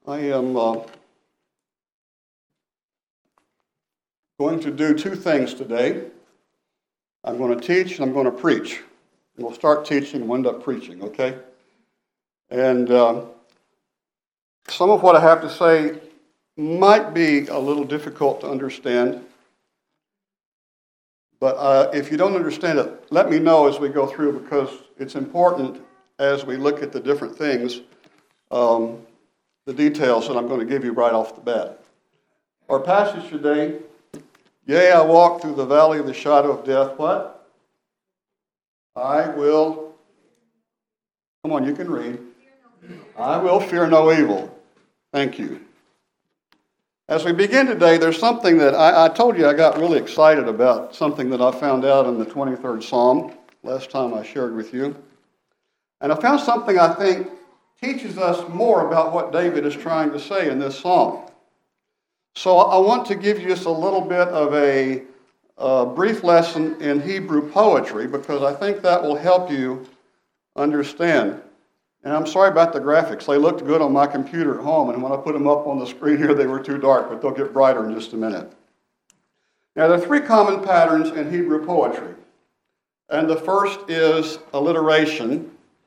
I am going to do two things today. I'm going to teach and I'm going to preach. And we'll start teaching and we'll end up preaching, okay? And some of what I have to say might be a little difficult to understand. But if you don't understand it, let me know as we go through, because it's important as we look at the different things, the details that I'm going to give you right off the bat. Our passage today, yea, I walk through the valley of the shadow of death, what? I will, come on, you can read. I will fear no evil. Thank you. As we begin today, there's something that I told you I got really excited about, something that I found out in the 23rd Psalm, last time I shared with you. And I found something I think teaches us more about what David is trying to say in this psalm. So I want to give you just a little bit of a brief lesson in Hebrew poetry, because I think that will help you understand. And I'm sorry about the graphics. They looked good on my computer at home, and when I put them up on the screen here, they were too dark, but they'll get brighter in just a minute. Now, there are three common patterns in Hebrew poetry. And the first is alliteration.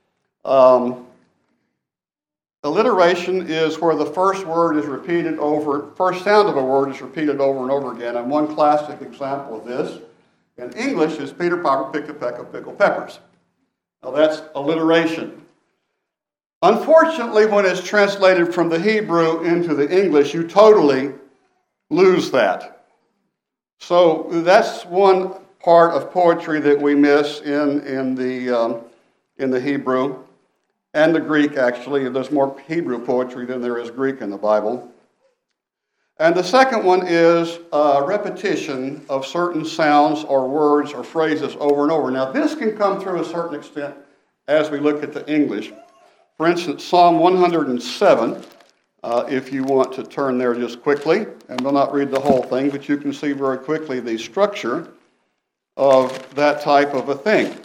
Alliteration is where the first word is repeated over, first sound of a word is repeated over and over again. And one classic example of this in English is Peter Piper picked a peck of pickled peppers. Now that's alliteration. Unfortunately, when it's translated from the Hebrew into the English, you totally lose that. So that's one part of poetry that we miss in the Hebrew. And the Greek, actually. There's more Hebrew poetry than there is Greek in the Bible. And the second one is repetition of certain sounds or words or phrases over and over. Now, this can come through a certain extent as we look at the English. For instance, Psalm 107, if you want to turn there just quickly, and we'll not read the whole thing, but you can see very quickly the structure of that type of a thing.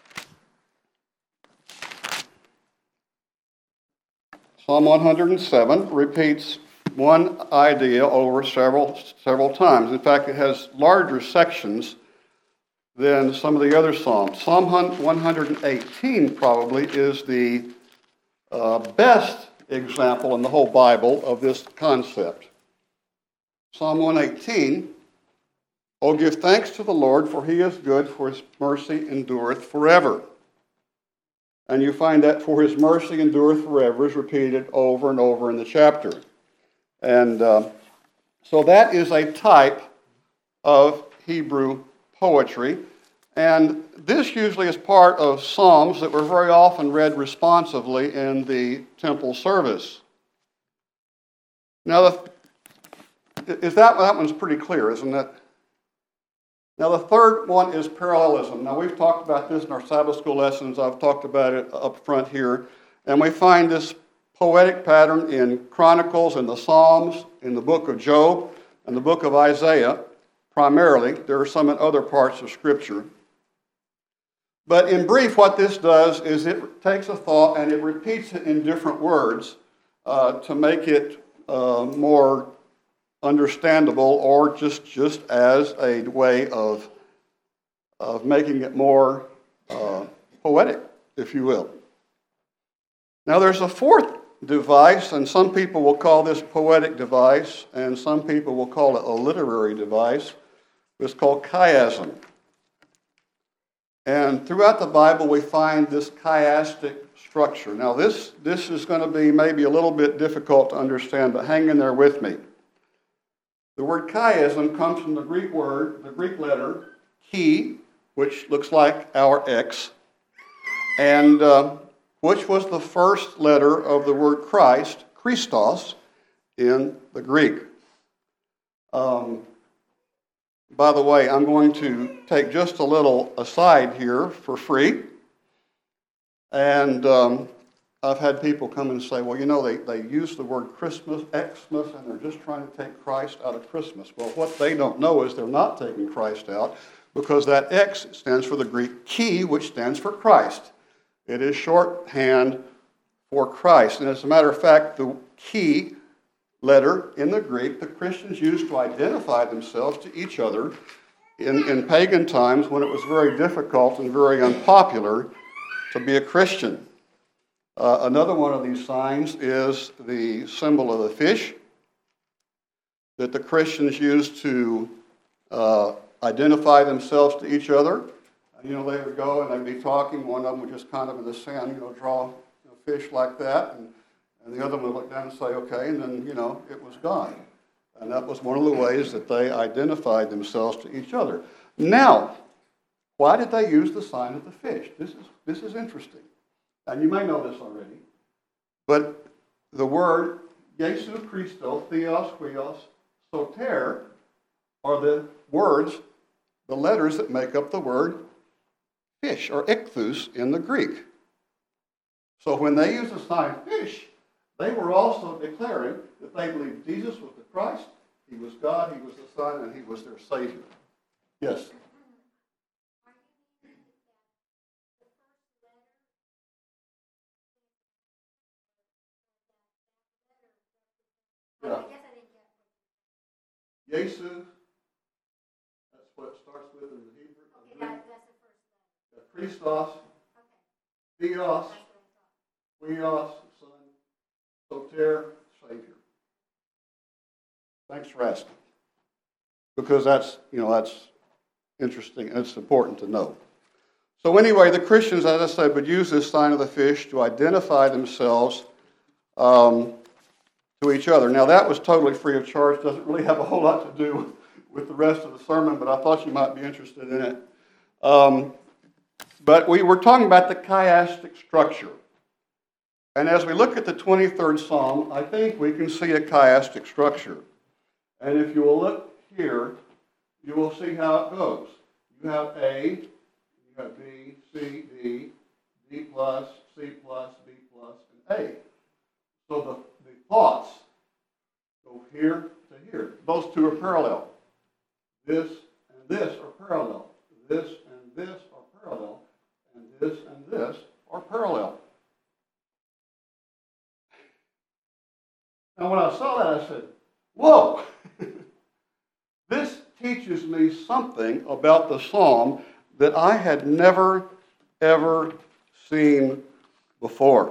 Psalm 107 repeats one idea over several times. In fact, it has larger sections than some of the other Psalms. Psalm 118 probably is the best example in the whole Bible of this concept. Psalm 118, "Oh, give thanks to the Lord, for he is good, for his mercy endureth forever." And you find that "for his mercy endureth forever" is repeated over and over in the chapter. And so that is a type of Hebrew poetry. And this usually is part of psalms that were very often read responsively in the temple service. Now, that one's pretty clear, isn't it? Now, the third one is parallelism. Now, we've talked about this in our Sabbath school lessons. I've talked about it up front here. And we find this poetic pattern in Chronicles, in the Psalms, in the book of Job, and the book of Isaiah, primarily. There are some in other parts of Scripture. But in brief, what this does is it takes a thought and it repeats it in different words to make it more understandable, or just as a way of making it more poetic, if you will. Now, there's a fourth device, and some people will call this poetic device, and some people will call it a literary device. It's called chiasm. And throughout the Bible, we find this chiastic structure. Now, this is going to be maybe a little bit difficult to understand, but hang in there with me. The word chiasm comes from the Greek letter chi, which looks like our X, and which was the first letter of the word Christ, Christos, in the Greek. By the way, I'm going to take just a little aside here for free. And I've had people come and say, well, you know, they use the word Christmas, Xmas, and they're just trying to take Christ out of Christmas. Well, what they don't know is they're not taking Christ out, because that X stands for the Greek chi, which stands for Christ. It is shorthand for Christ. And as a matter of fact, the chi letter in the Greek the Christians used to identify themselves to each other in pagan times when it was very difficult and very unpopular to be a Christian. Another one of these signs is the symbol of the fish that the Christians used to identify themselves to each other. They would go and they'd be talking. One of them would just kind of in the sand, draw a fish like that, and the other one would look down and say, okay, and then, it was God. And that was one of the ways that they identified themselves to each other. Now, why did they use the sign of the fish? This is interesting. And you may know this already, but the word Jesu Christo, Theos, Huios, Soter, are the words, the letters that make up the word fish, or ichthus in the Greek. So when they use the sign fish, they were also declaring that they believed Jesus was the Christ, he was God, he was the Son, and he was their Savior. Yes? Yeah. Jesu, that's what it starts with in the Hebrew. Okay, that's the first letter. Christos, Theos, Huios, Son, Soter, Savior. Thanks for asking. Because that's interesting and it's important to know. So anyway, the Christians, as I said, would use this sign of the fish to identify themselves to each other. Now that was totally free of charge. Doesn't really have a whole lot to do with the rest of the sermon, but I thought you might be interested in it. But we were talking about the chiastic structure. And as we look at the 23rd Psalm, I think we can see a chiastic structure. And if you will look here, you will see how it goes. You have A, you have B, C, D, D plus, C plus, B plus, and A. So the thoughts go here to here. Those two are parallel. This and this are parallel. This and this are parallel. And this are parallel. Now when I saw that, I said, whoa! This teaches me something about the psalm that I had never, ever seen before.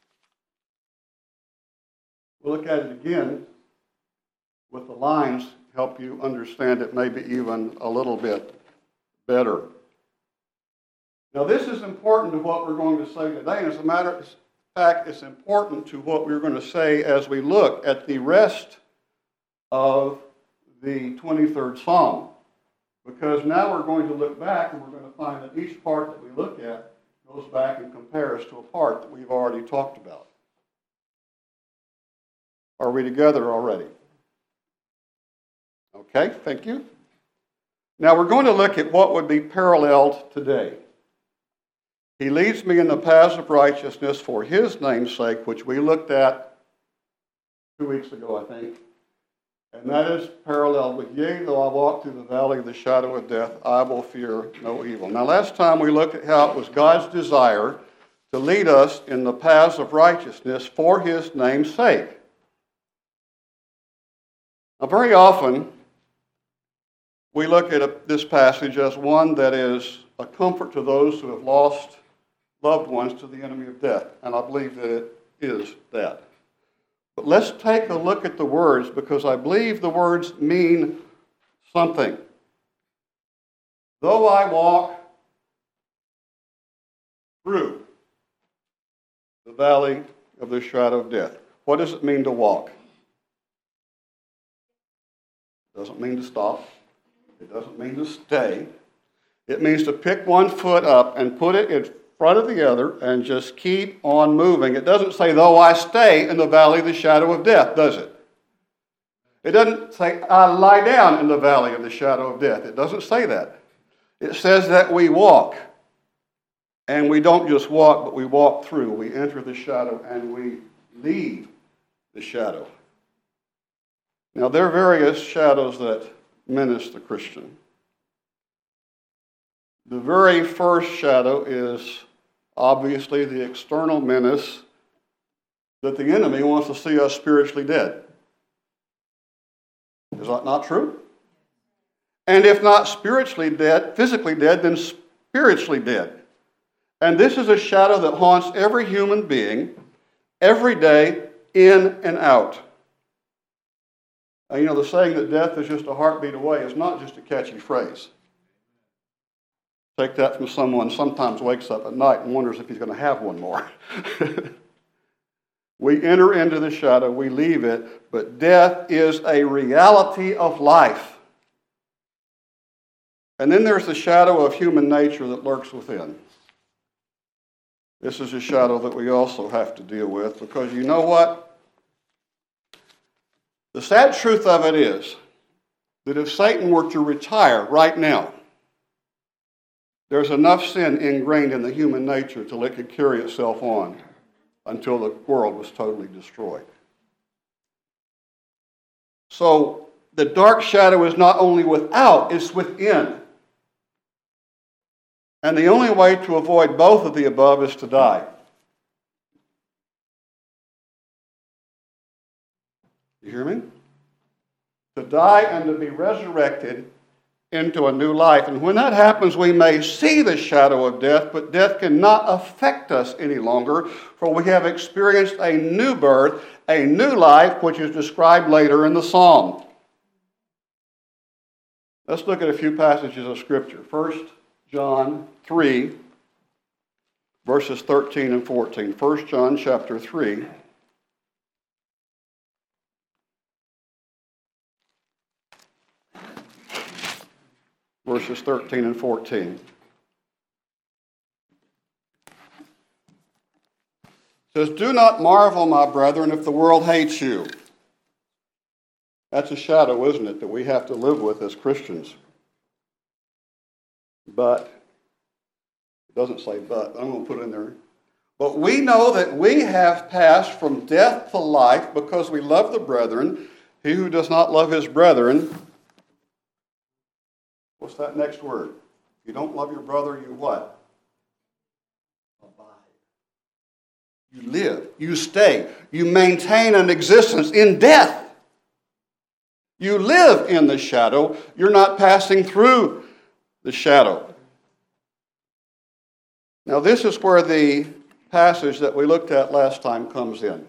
We'll look at it again with the lines, help you understand it maybe even a little bit better. Now this is important to what we're going to say today, and as a matter of fact, it's important to what we're going to say as we look at the rest of the 23rd Psalm. Because now we're going to look back and we're going to find that each part that we look at goes back and compares to a part that we've already talked about. Are we together already? Okay, thank you. Now we're going to look at what would be paralleled today. He leads me in the paths of righteousness for his name's sake, which we looked at 2 weeks ago, I think. And that is paralleled with, yea, though I walk through the valley of the shadow of death, I will fear no evil. Now last time we looked at how it was God's desire to lead us in the paths of righteousness for his name's sake. Now very often, we look at this passage as one that is a comfort to those who have lost loved ones to the enemy of death. And I believe that it is that. But let's take a look at the words, because I believe the words mean something. Though I walk through the valley of the shadow of death. What does it mean to walk? It doesn't mean to stop. It doesn't mean to stay. It means to pick one foot up and put it in front of the other and just keep on moving. It doesn't say, though I stay in the valley of the shadow of death, does it? It doesn't say, I lie down in the valley of the shadow of death. It doesn't say that. It says that we walk. And we don't just walk, but we walk through. We enter the shadow and we leave the shadow. Now, there are various shadows that menace the Christian. The very first shadow is obviously the external menace that the enemy wants to see us spiritually dead. Is that not true? And if not spiritually dead, physically dead, then spiritually dead. And this is a shadow that haunts every human being every day, in and out. Now, the saying that death is just a heartbeat away is not just a catchy phrase. Take that from someone who sometimes wakes up at night and wonders if he's going to have one more. We enter into the shadow, we leave it, but death is a reality of life. And then there's the shadow of human nature that lurks within. This is a shadow that we also have to deal with, because you know what? The sad truth of it is that if Satan were to retire right now, there's enough sin ingrained in the human nature till it could carry itself on until the world was totally destroyed. So the dark shadow is not only without, it's within. And the only way to avoid both of the above is to die. You hear me? To die and to be resurrected into a new life. And when that happens, we may see the shadow of death, but death cannot affect us any longer, for we have experienced a new birth, a new life, which is described later in the Psalm. Let's look at a few passages of Scripture. 1 John 3, verses 13 and 14. 1 John chapter 3. Verses 13 and 14. It says, "Do not marvel, my brethren, if the world hates you." That's a shadow, isn't it, that we have to live with as Christians. But, it doesn't say but, I'm going to put it in there. "But we know that we have passed from death to life because we love the brethren. He who does not love his brethren," what's that next word? If you don't love your brother, you what? Abide. You live. You stay. You maintain an existence in death. You live in the shadow. You're not passing through the shadow. Now, this is where the passage that we looked at last time comes in.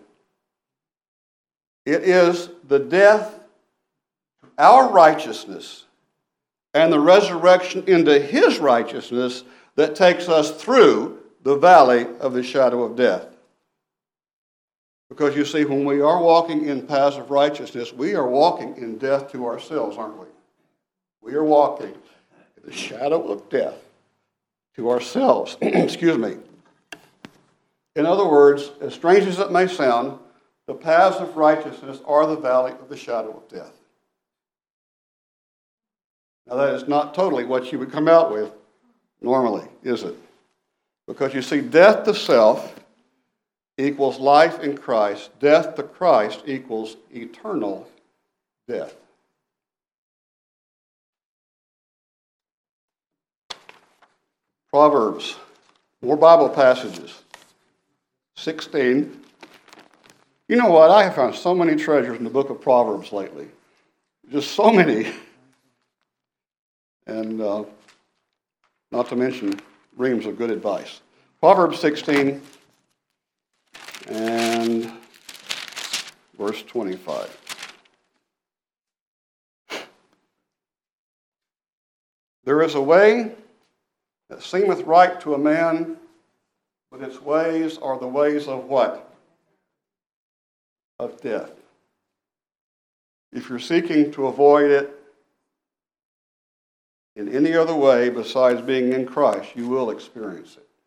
It is the death, our righteousness, and the resurrection into his righteousness that takes us through the valley of the shadow of death. Because you see, when we are walking in paths of righteousness, we are walking in death to ourselves, aren't we? We are walking in the shadow of death to ourselves. Excuse me. In other words, as strange as it may sound, the paths of righteousness are the valley of the shadow of death. Now, that is not totally what you would come out with normally, is it? Because you see, death to self equals life in Christ. Death to Christ equals eternal death. Proverbs, more Bible passages. 16. You know what? I have found so many treasures in the book of Proverbs lately. Just so many. And not to mention reams of good advice. Proverbs 16 and verse 25. "There is a way that seemeth right to a man, but its ways are the ways of" what? Of death. If you're seeking to avoid it in any other way besides being in Christ, you will experience it.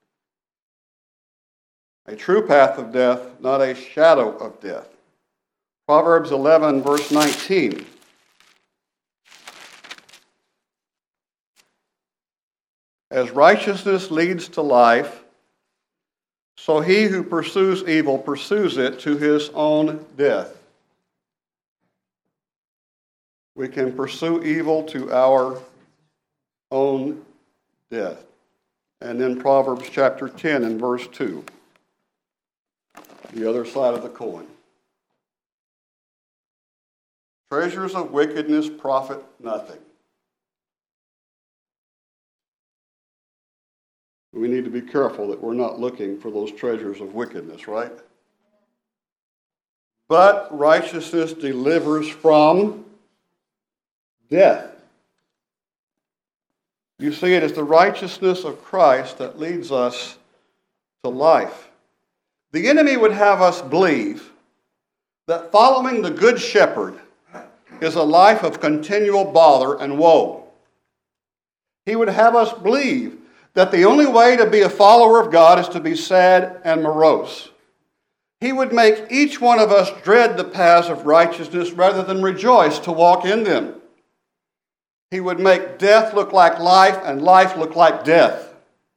A true path of death, not a shadow of death. Proverbs 11, verse 19. "As righteousness leads to life, so he who pursues evil pursues it to his own death." We can pursue evil to our own death. And then Proverbs chapter 10 and verse 2. The other side of the coin. Treasures of wickedness profit nothing. We need to be careful that we're not looking for those treasures of wickedness, right? But righteousness delivers from death. You see, it is the righteousness of Christ that leads us to life. The enemy would have us believe that following the Good Shepherd is a life of continual bother and woe. He would have us believe that the only way to be a follower of God is to be sad and morose. He would make each one of us dread the paths of righteousness rather than rejoice to walk in them. He would make death look like life and life look like death.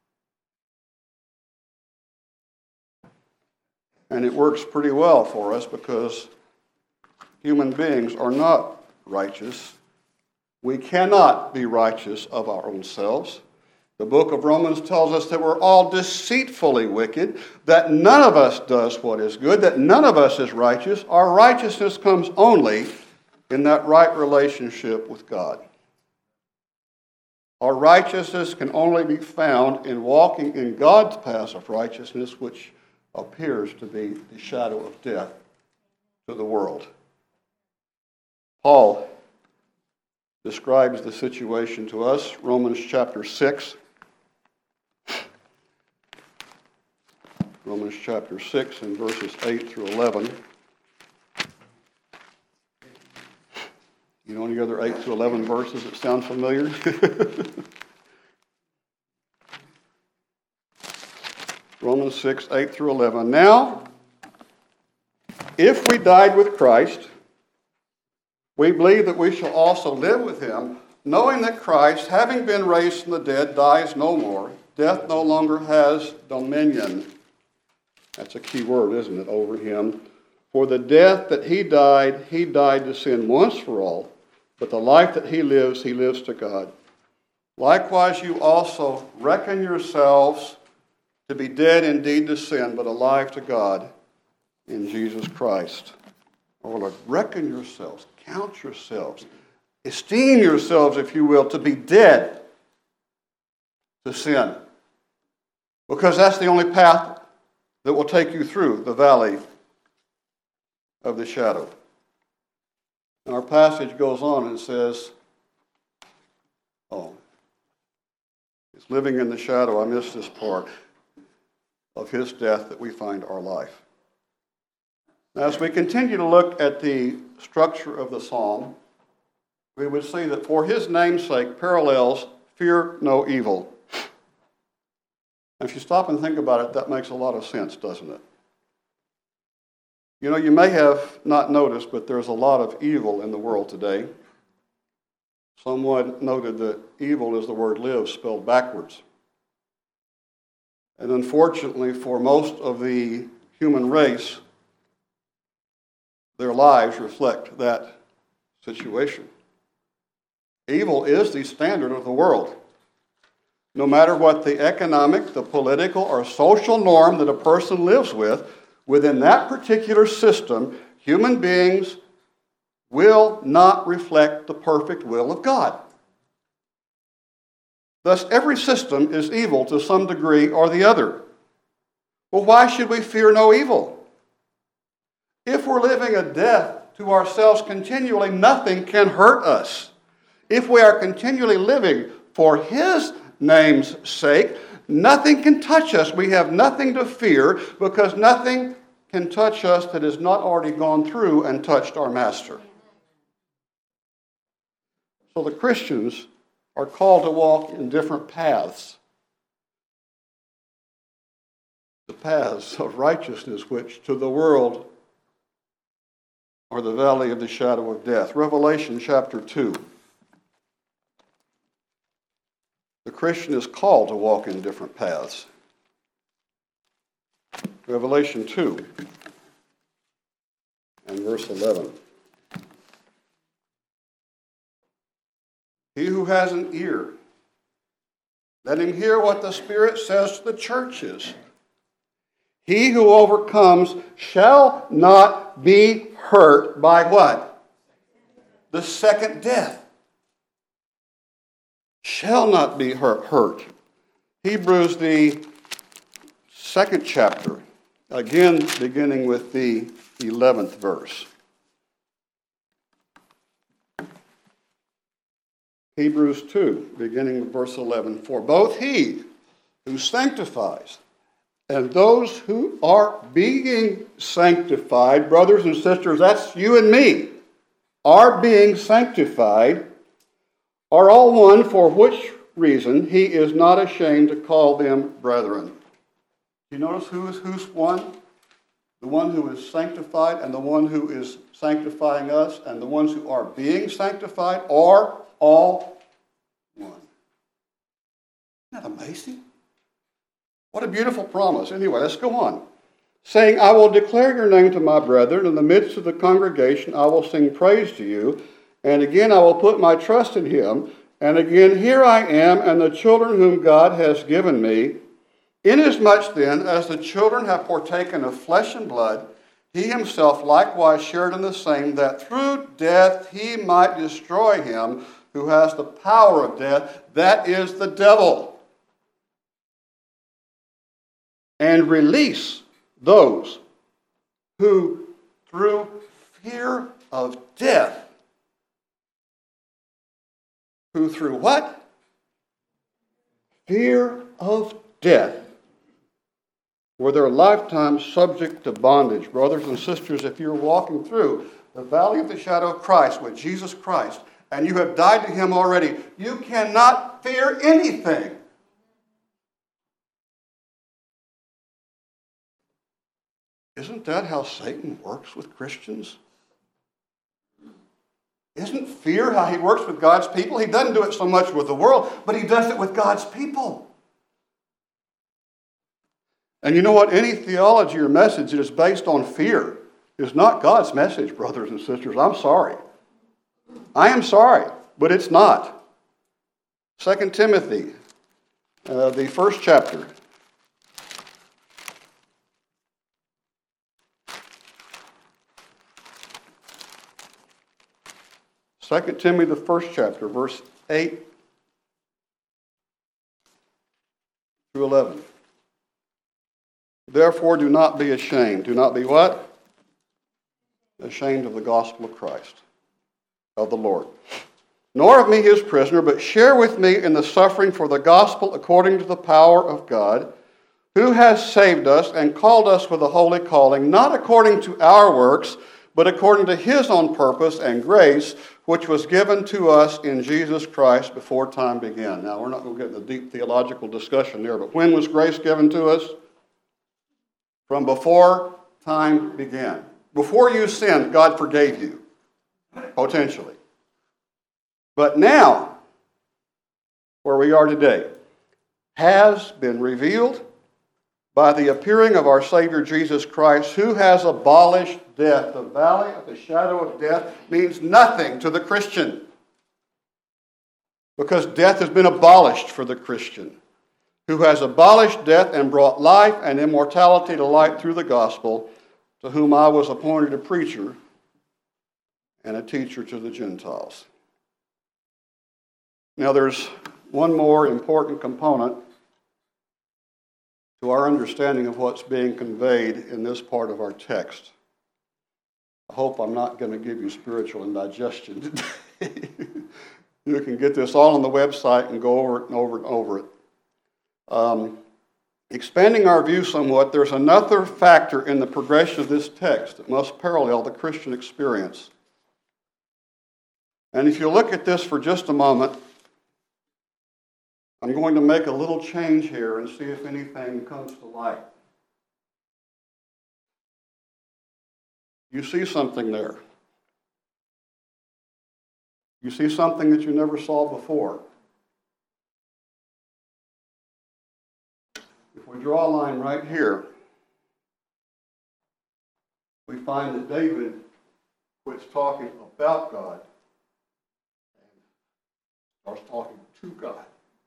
And it works pretty well for us because human beings are not righteous. We cannot be righteous of our own selves. The book of Romans tells us that we're all deceitfully wicked, that none of us does what is good, that none of us is righteous. Our righteousness comes only in that right relationship with God. Our righteousness can only be found in walking in God's path of righteousness, which appears to be the shadow of death to the world. Paul describes the situation to us, Romans chapter 6. Romans chapter 6 and verses 8 through 11. You know any other 8 through 11 verses that sound familiar? Romans 6, 8 through 11. Now, if we died with Christ, we believe that we shall also live with him, knowing that Christ, having been raised from the dead, dies no more. Death no longer has dominion. That's a key word, isn't it, over him. For the death that he died to sin once for all, but the life that he lives to God. Likewise, you also reckon yourselves to be dead indeed to sin, but alive to God in Jesus Christ. Oh Lord, reckon yourselves, count yourselves, esteem yourselves, if you will, to be dead to sin. Because that's the only path that will take you through the valley of the shadow. And our passage goes on and says, it's living in the shadow, I missed this part, of his death that we find our life. Now, as we continue to look at the structure of the psalm, we would see that for his namesake parallels fear no evil. And if you stop and think about it, that makes a lot of sense, doesn't it? You know, you may have not noticed, but there's a lot of evil in the world today. Someone noted that evil is the word live spelled backwards. And unfortunately, for most of the human race, their lives reflect that situation. Evil is the standard of the world. No matter what the economic, the political, or social norm that a person lives with, within that particular system, human beings will not reflect the perfect will of God. Thus, every system is evil to some degree or the other. Well, why should we fear no evil? If we're living a death to ourselves continually, nothing can hurt us. If we are continually living for his name's sake, nothing can touch us. We have nothing to fear because nothing can touch us that has not already gone through and touched our Master. So the Christians are called to walk in different paths. The paths of righteousness, which to the world are the valley of the shadow of death. Revelation chapter 2. The Christian is called to walk in different paths. Revelation 2 and verse 11. He who has an ear, let him hear what the Spirit says to the churches. He who overcomes shall not be hurt by what? the second death. Shall not be hurt. Hebrews, the second chapter, again beginning with the 11th verse. Hebrews 2, beginning with verse 11. For both he who sanctifies and those who are being sanctified, brothers and sisters, that's you and me, are being sanctified, are all one, for which reason he is not ashamed to call them brethren. Do you notice who's one? The one who is sanctified and the one who is sanctifying us and the ones who are being sanctified are all one. Isn't that amazing? What a beautiful promise. Anyway, let's go on. Saying, I will declare your name to my brethren. In the midst of the congregation I will sing praise to you. And again I will put my trust in him. And again, here I am and the children whom God has given me. Inasmuch then as the children have partaken of flesh and blood, he himself likewise shared in the same, that through death he might destroy him who has the power of death, that is the devil, and release those who through fear of death, who through what? Fear of death, were their lifetime subject to bondage. Brothers and sisters, if you're walking through the valley of the shadow of Christ with Jesus Christ, and you have died to him already, you cannot fear anything. Isn't that how Satan works with Christians? Isn't fear how he works with God's people? He doesn't do it so much with the world, but he does it with God's people. And you know what? Any theology or message that is based on fear is not God's message, brothers and sisters. I'm sorry. I am sorry, but it's not. 2 Timothy, the first chapter. Second Timothy, the first chapter, verse 8 through 11. Therefore, do not be ashamed. Do not be what? Ashamed of the gospel of Christ, of the Lord. Nor of me his prisoner, but share with me in the suffering for the gospel according to the power of God, who has saved us and called us with a holy calling, not according to our works, but according to his own purpose and grace, which was given to us in Jesus Christ before time began. Now, we're not going to get into deep theological discussion there, but when was grace given to us? From before time began. Before you sinned, God forgave you, potentially. But now, where we are today, has been revealed by the appearing of our Savior Jesus Christ, who has abolished death. The valley of the shadow of death means nothing to the Christian, because death has been abolished for the Christian, who has abolished death and brought life and immortality to light through the gospel, to whom I was appointed a preacher and a teacher to the Gentiles. Now there's one more important component to our understanding of what's being conveyed in this part of our text. I hope I'm not going to give you spiritual indigestion today. You can get this all on the website and go over it and over and over it. Expanding our view somewhat, there's another factor in the progression of this text that must parallel the Christian experience. And if you look at this for just a moment, I'm going to make a little change here and see if anything comes to light. You see something there. You see something that you never saw before. If we draw a line right here, we find that David quits talking about God and starts talking to God.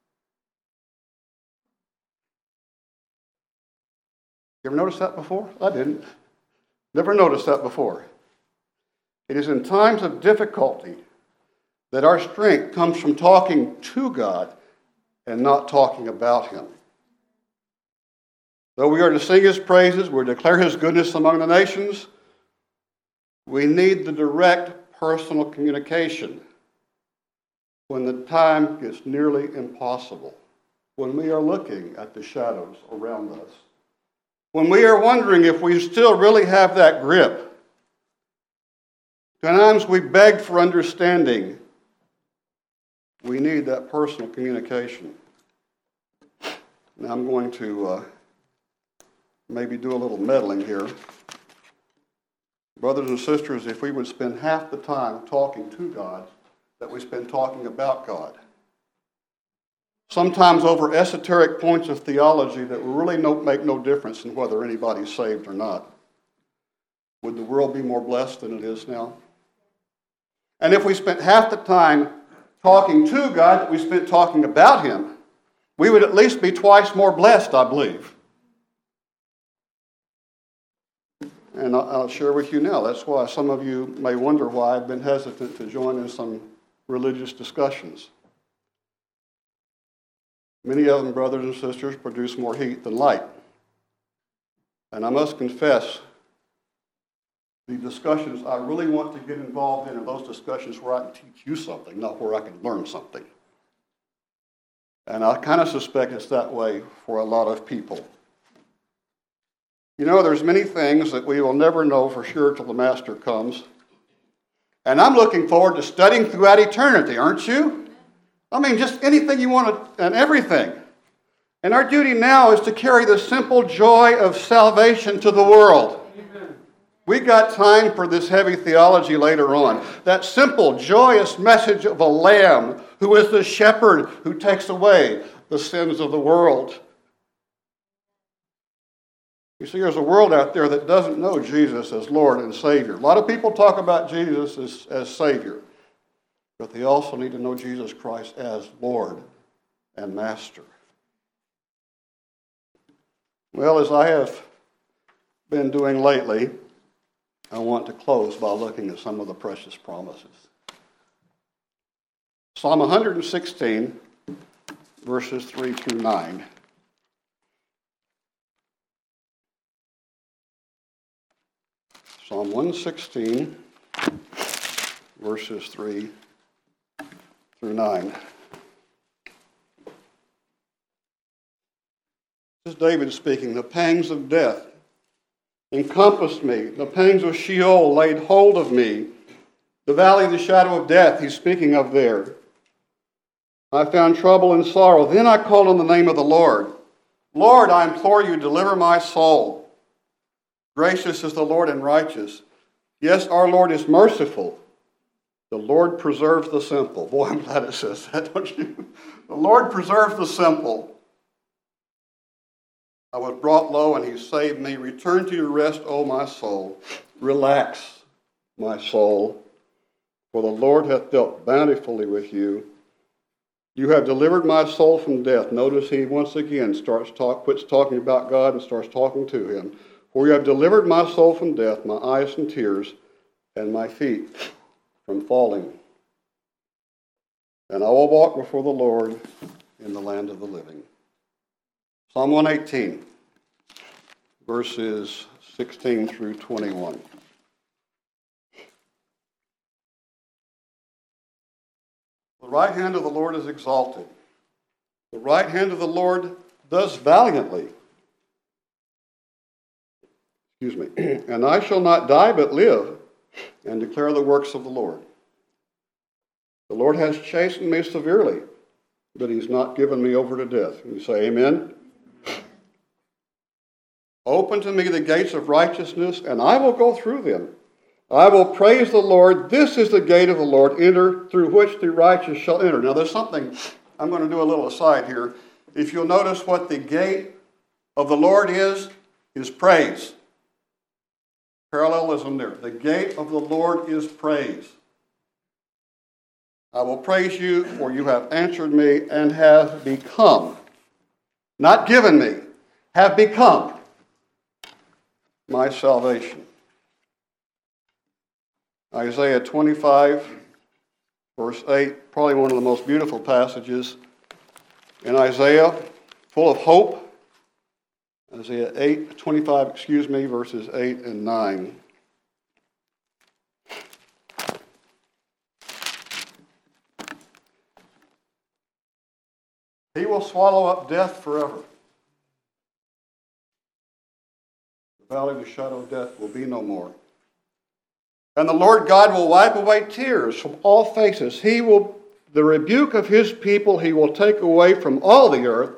You ever noticed that before? I didn't. Never noticed that before. It is in times of difficulty that our strength comes from talking to God and not talking about Him. Though we are to sing His praises, we're to declare His goodness among the nations, we need the direct personal communication when the time gets nearly impossible, when we are looking at the shadows around us, when we are wondering if we still really have that grip. Times we beg for understanding. We need that personal communication. Now I'm going to maybe do a little meddling here. Brothers and sisters, if we would spend half the time talking to God that we spend talking about God, sometimes over esoteric points of theology that will really make no difference in whether anybody's saved or not, would the world be more blessed than it is now? And if we spent half the time talking to God that we spent talking about Him, we would at least be twice more blessed, I believe. And I'll share with you now. That's why some of you may wonder why I've been hesitant to join in some religious discussions. Many of them, brothers and sisters, produce more heat than light. And I must confess, the discussions I really want to get involved in are those discussions where I can teach you something, not where I can learn something. And I kind of suspect it's that way for a lot of people. You know, there's many things that we will never know for sure till the Master comes. And I'm looking forward to studying throughout eternity, aren't you? I mean, just anything you want to, and everything. And our duty now is to carry the simple joy of salvation to the world. We got time for this heavy theology later on. That simple, joyous message of a lamb who is the shepherd who takes away the sins of the world. You see, there's a world out there that doesn't know Jesus as Lord and Savior. A lot of people talk about Jesus as Savior, but they also need to know Jesus Christ as Lord and Master. Well, as I have been doing lately, I want to close by looking at some of the precious promises. Psalm 116, verses 3 through 9. Psalm 116, verses 3 through 9. This is David speaking. The pangs of death encompassed me. The pangs of Sheol laid hold of me. The valley of the shadow of death, he's speaking of there. I found trouble and sorrow. Then I called on the name of the Lord. Lord, I implore you, deliver my soul. Gracious is the Lord and righteous. Yes, our Lord is merciful. The Lord preserves the simple. Boy, I'm glad it says that, don't you? The Lord preserves the simple. I was brought low and he saved me. Return to your rest, O my soul. Relax, my soul, for the Lord hath dealt bountifully with you. You have delivered my soul from death. Notice he once again quits talking about God and starts talking to him. For you have delivered my soul from death, my eyes from tears, and my feet from falling. And I will walk before the Lord in the land of the living. Psalm 118, verses 16 through 21. The right hand of the Lord is exalted. The right hand of the Lord does valiantly. And I shall not die but live and declare the works of the Lord. The Lord has chastened me severely, but he's not given me over to death. You say amen? Open to me the gates of righteousness, and I will go through them. I will praise the Lord. This is the gate of the Lord, enter through which the righteous shall enter. Now there's something, I'm going to do a little aside here. If you'll notice what the gate of the Lord is praise. Parallelism there. The gate of the Lord is praise. I will praise you, for you have answered me and have become, not given me, have become my salvation. Isaiah 25, verse 8, probably one of the most beautiful passages in Isaiah, full of hope. Isaiah 25, verses 8 and 9. He will swallow up death forever. The valley of the shadow of death will be no more. And the Lord God will wipe away tears from all faces. The rebuke of his people he will take away from all the earth.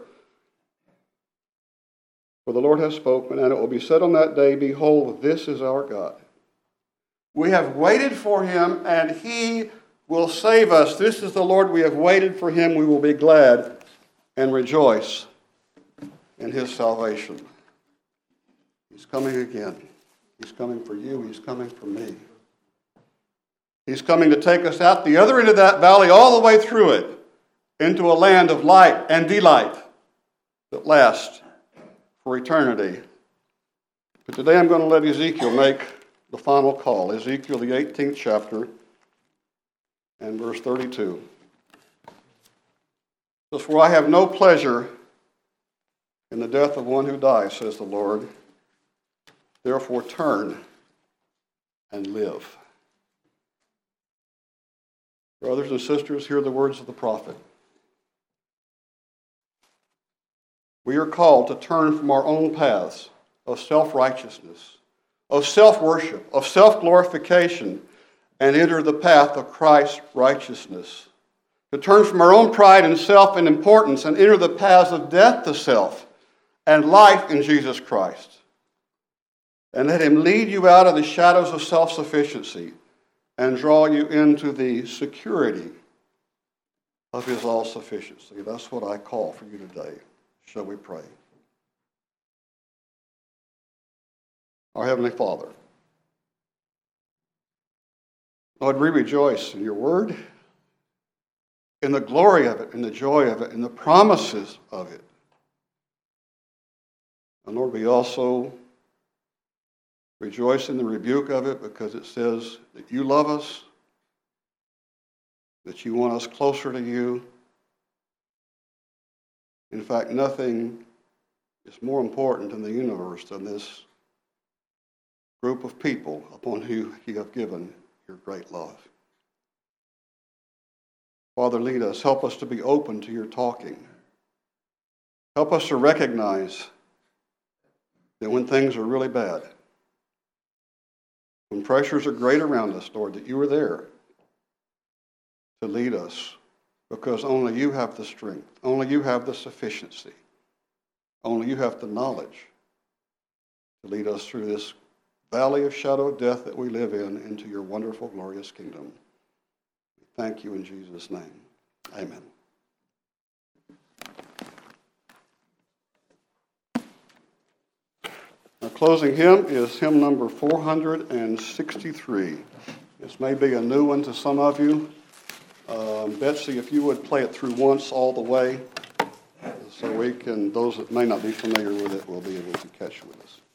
For the Lord has spoken, and it will be said on that day, behold, this is our God. We have waited for him, and he will save us. This is the Lord. We have waited for him. We will be glad and rejoice in his salvation. He's coming again. He's coming for you. He's coming for me. He's coming to take us out the other end of that valley, all the way through it, into a land of light and delight that lasts for eternity. But today I'm going to let Ezekiel make the final call. Ezekiel, the 18th chapter, and verse 32. Says, for I have no pleasure in the death of one who dies, says the Lord. Therefore turn and live. Brothers and sisters, hear the words of the prophet. We are called to turn from our own paths of self-righteousness, of self-worship, of self-glorification, and enter the path of Christ's righteousness. To turn from our own pride and self and importance and enter the paths of death to self and life in Jesus Christ. And let him lead you out of the shadows of self-sufficiency and draw you into the security of his all-sufficiency. That's what I call for you today. Shall we pray? Our Heavenly Father, Lord, we rejoice in your word, in the glory of it, in the joy of it, in the promises of it. And Lord, we also rejoice in the rebuke of it because it says that you love us, that you want us closer to you. In fact, nothing is more important in the universe than this group of people upon whom you have given your great love. Father, lead us. Help us to be open to your talking. Help us to recognize that when things are really bad, when pressures are great around us, Lord, that you are there to lead us, because only you have the strength, only you have the sufficiency, only you have the knowledge to lead us through this valley of shadow of death that we live in into your wonderful, glorious kingdom. Thank you in Jesus' name. Amen. Our closing hymn is hymn number 463. This may be a new one to some of you. Betsy, if you would play it through once all the way, so those that may not be familiar with it will be able to catch with us.